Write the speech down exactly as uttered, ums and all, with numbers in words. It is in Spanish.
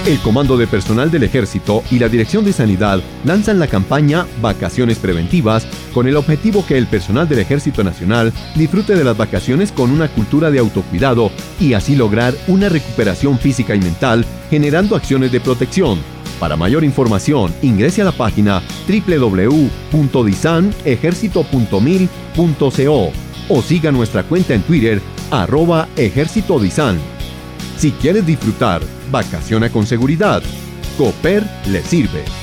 El Comando de Personal del Ejército y la Dirección de Sanidad lanzan la campaña Vacaciones Preventivas con el objetivo que el personal del Ejército Nacional disfrute de las vacaciones con una cultura de autocuidado y así lograr una recuperación física y mental generando acciones de protección. Para mayor información, ingrese a la página doble u doble u doble u punto disan ejército punto mil punto co o siga nuestra cuenta en Twitter, arroba Ejército Disan. Si quieres disfrutar, vacaciona con seguridad. Cooper le sirve.